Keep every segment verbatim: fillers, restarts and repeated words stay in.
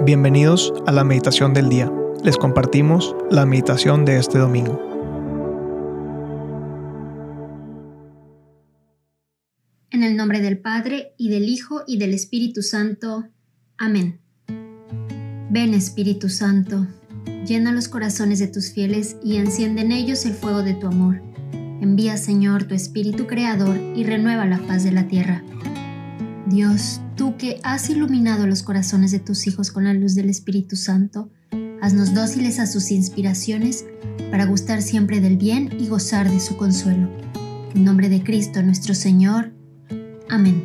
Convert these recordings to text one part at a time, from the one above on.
Bienvenidos a la meditación del día. Les compartimos la meditación de este domingo. En el nombre del Padre, y del Hijo, y del Espíritu Santo. Amén. Ven, Espíritu Santo, llena los corazones de tus fieles y enciende en ellos el fuego de tu amor. Envía, Señor, tu Espíritu Creador y renueva la faz de la tierra. Dios, tú que has iluminado los corazones de tus hijos con la luz del Espíritu Santo, haznos dóciles a sus inspiraciones para gustar siempre del bien y gozar de su consuelo. En nombre de Cristo nuestro Señor. Amén.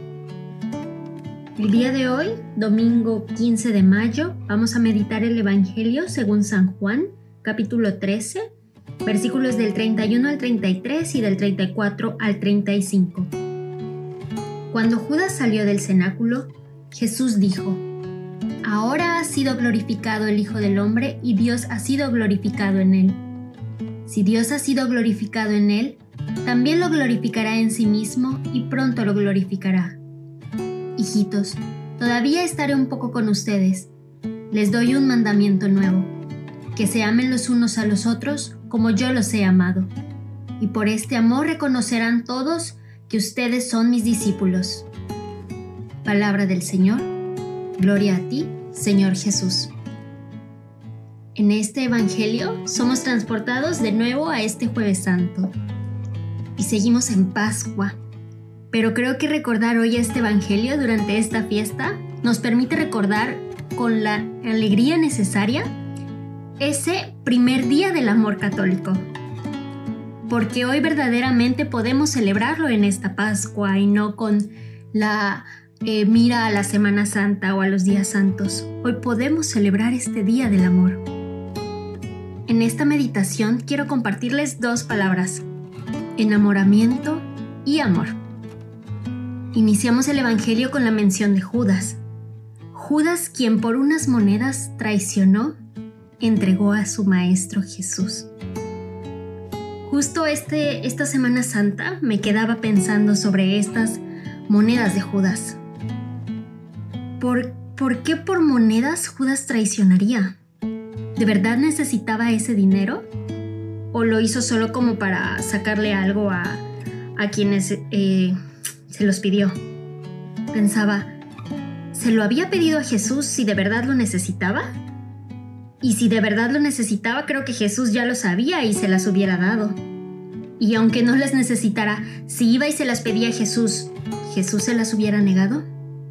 El día de hoy, domingo quince de mayo, vamos a meditar el Evangelio según San Juan, capítulo trece, versículos del treinta y uno al treinta y tres y del treinta y cuatro al treinta y cinco. Cuando Judas salió del cenáculo, Jesús dijo: Ahora ha sido glorificado el Hijo del Hombre y Dios ha sido glorificado en él. Si Dios ha sido glorificado en él, también lo glorificará en sí mismo y pronto lo glorificará. Hijitos, todavía estaré un poco con ustedes. Les doy un mandamiento nuevo: que se amen los unos a los otros como yo los he amado. Y por este amor reconocerán todos que ustedes son mis discípulos. Palabra del Señor. Gloria a ti, Señor Jesús. En este Evangelio somos transportados de nuevo a este Jueves Santo y seguimos en Pascua. Pero creo que recordar hoy este Evangelio durante esta fiesta nos permite recordar con la alegría necesaria ese primer día del amor católico. Porque hoy verdaderamente podemos celebrarlo en esta Pascua y no con la eh, mira a la Semana Santa o a los días santos. Hoy podemos celebrar este día del amor. En esta meditación quiero compartirles dos palabras: enamoramiento y amor. Iniciamos el Evangelio con la mención de Judas. Judas, quien por unas monedas traicionó, entregó a su maestro Jesús. Justo este, esta Semana Santa me quedaba pensando sobre estas monedas de Judas. ¿Por, ¿Por qué por monedas Judas traicionaría? ¿De verdad necesitaba ese dinero? ¿O lo hizo solo como para sacarle algo a, a quienes eh, se los pidió? Pensaba, ¿se lo había pedido a Jesús si de verdad lo necesitaba? Y si de verdad lo necesitaba, creo que Jesús ya lo sabía y se las hubiera dado. Y aunque no las necesitara, si iba y se las pedía a Jesús, ¿Jesús se las hubiera negado?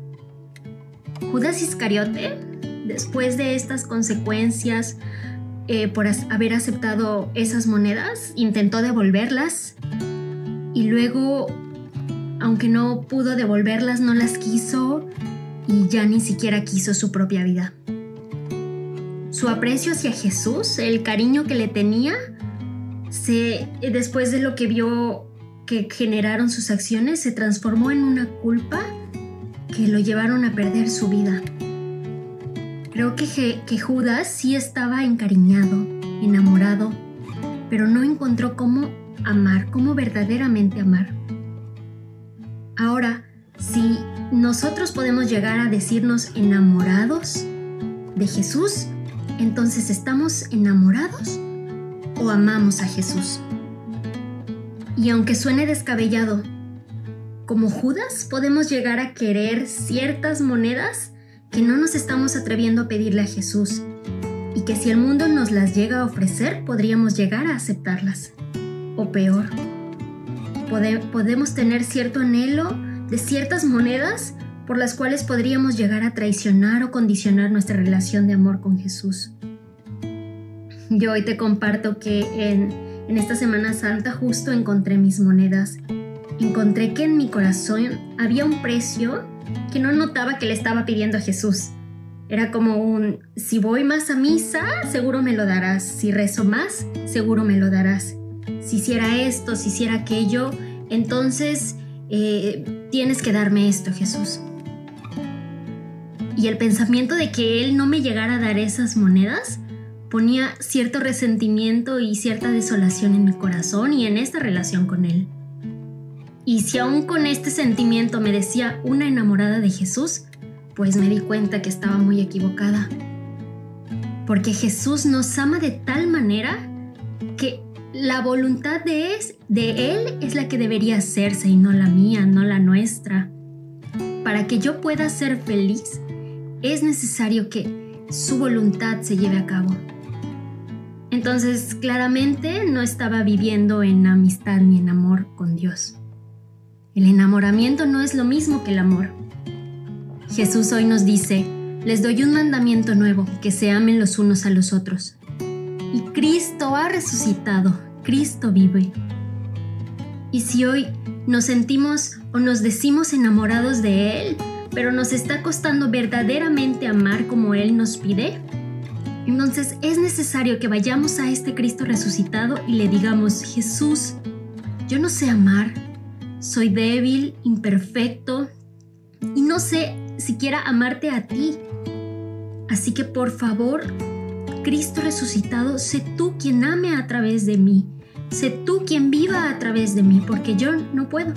Judas Iscariote, después de estas consecuencias eh, por as- haber aceptado esas monedas, intentó devolverlas y luego, aunque no pudo devolverlas, no las quiso y ya ni siquiera quiso su propia vida. Su aprecio hacia Jesús, el cariño que le tenía, se, después de lo que vio que generaron sus acciones, se transformó en una culpa que lo llevaron a perder su vida. Creo que, que Judas sí estaba encariñado, enamorado, pero no encontró cómo amar, cómo verdaderamente amar. Ahora, si nosotros podemos llegar a decirnos enamorados de Jesús, entonces, ¿estamos enamorados o amamos a Jesús? Y aunque suene descabellado, como Judas podemos llegar a querer ciertas monedas que no nos estamos atreviendo a pedirle a Jesús y que si el mundo nos las llega a ofrecer, podríamos llegar a aceptarlas. O peor, pode- podemos tener cierto anhelo de ciertas monedas por las cuales podríamos llegar a traicionar o condicionar nuestra relación de amor con Jesús. Yo hoy te comparto que en, en esta Semana Santa justo encontré mis monedas. Encontré que en mi corazón había un precio que no notaba que le estaba pidiendo a Jesús. Era como un: si voy más a misa, seguro me lo darás. Si rezo más, seguro me lo darás. Si hiciera esto, si hiciera aquello, entonces eh, tienes que darme esto, Jesús. Y el pensamiento de que Él no me llegara a dar esas monedas ponía cierto resentimiento y cierta desolación en mi corazón y en esta relación con Él. Y si aún con este sentimiento me decía una enamorada de Jesús, pues me di cuenta que estaba muy equivocada. Porque Jesús nos ama de tal manera que la voluntad de, es, de Él es la que debería hacerse y no la mía, no la nuestra. Para que yo pueda ser feliz, es necesario que su voluntad se lleve a cabo. Entonces, claramente no estaba viviendo en amistad ni en amor con Dios. El enamoramiento no es lo mismo que el amor. Jesús hoy nos dice: les doy un mandamiento nuevo, que se amen los unos a los otros. Y Cristo ha resucitado, Cristo vive. Y si hoy nos sentimos o nos decimos enamorados de Él, pero nos está costando verdaderamente amar como Él nos pide, entonces es necesario que vayamos a este Cristo resucitado y le digamos: Jesús, yo no sé amar, soy débil, imperfecto y no sé siquiera amarte a ti. Así que por favor, Cristo resucitado, sé tú quien ame a través de mí. Sé tú quien viva a través de mí, porque yo no puedo.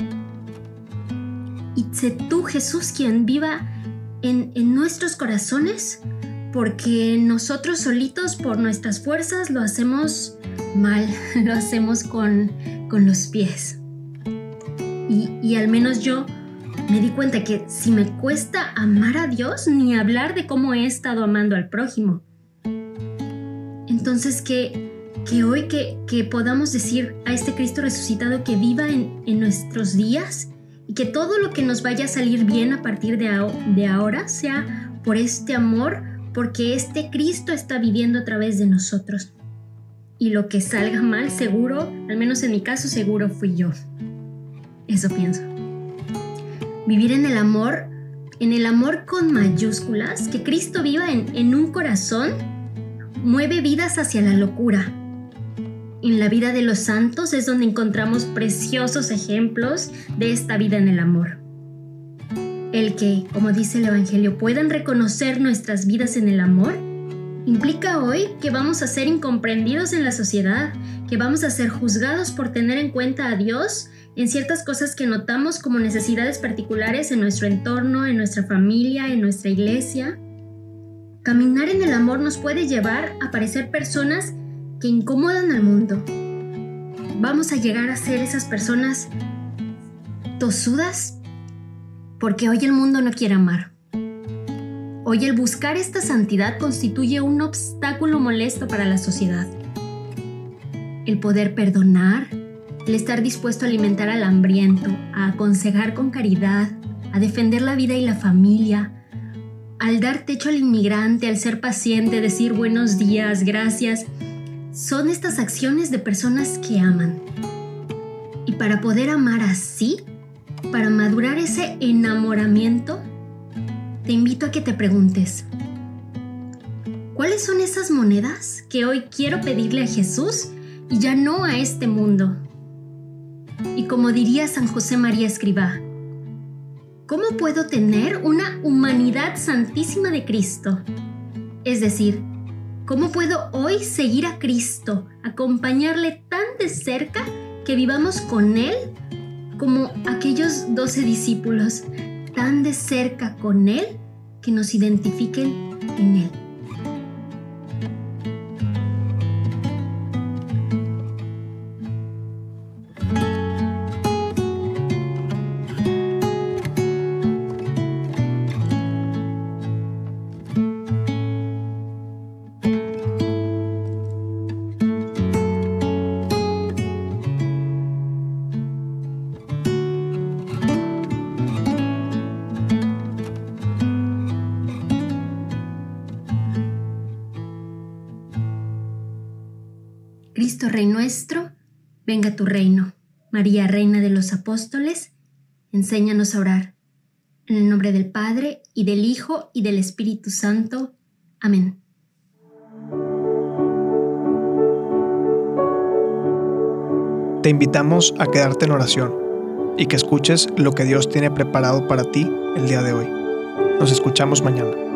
Y sé tú, Jesús, quien viva en, en nuestros corazones, porque nosotros solitos, por nuestras fuerzas, lo hacemos mal, lo hacemos con, con los pies. Y, y al menos yo me di cuenta que si me cuesta amar a Dios, ni hablar de cómo he estado amando al prójimo. Entonces que, que hoy que, que podamos decir a este Cristo resucitado que viva en, en nuestros días y que todo lo que nos vaya a salir bien a partir de, a, de ahora sea por este amor, porque este Cristo está viviendo a través de nosotros. Y lo que salga mal, seguro, al menos en mi caso, seguro fui yo. Eso pienso. Vivir en el amor, en el amor con mayúsculas, que Cristo viva en, en un corazón, mueve vidas hacia la locura. En la vida de los santos es donde encontramos preciosos ejemplos de esta vida en el amor. El que, como dice el Evangelio, puedan reconocer nuestras vidas en el amor, implica hoy que vamos a ser incomprendidos en la sociedad, que vamos a ser juzgados por tener en cuenta a Dios en ciertas cosas que notamos como necesidades particulares en nuestro entorno, en nuestra familia, en nuestra iglesia. Caminar en el amor nos puede llevar a parecer personas que incomodan al mundo. Vamos a llegar a ser esas personas tosudas porque hoy el mundo no quiere amar. Hoy el buscar esta santidad constituye un obstáculo molesto para la sociedad. El poder perdonar, el estar dispuesto a alimentar al hambriento, a aconsejar con caridad, a defender la vida y la familia, al dar techo al inmigrante, al ser paciente, decir buenos días, gracias, son estas acciones de personas que aman. Y para poder amar así, para madurar ese enamoramiento, te invito a que te preguntes: ¿cuáles son esas monedas que hoy quiero pedirle a Jesús y ya no a este mundo? Y como diría San José María Escrivá, ¿cómo puedo tener una humanidad santísima de Cristo? Es decir, ¿cómo puedo hoy seguir a Cristo, acompañarle tan de cerca que vivamos con Él como aquellos doce discípulos, tan de cerca con Él que nos identifiquen en Él? Cristo Rey nuestro, venga tu reino. María, Reina de los Apóstoles, enséñanos a orar. En el nombre del Padre, y del Hijo, y del Espíritu Santo. Amén. Te invitamos a quedarte en oración y que escuches lo que Dios tiene preparado para ti el día de hoy. Nos escuchamos mañana.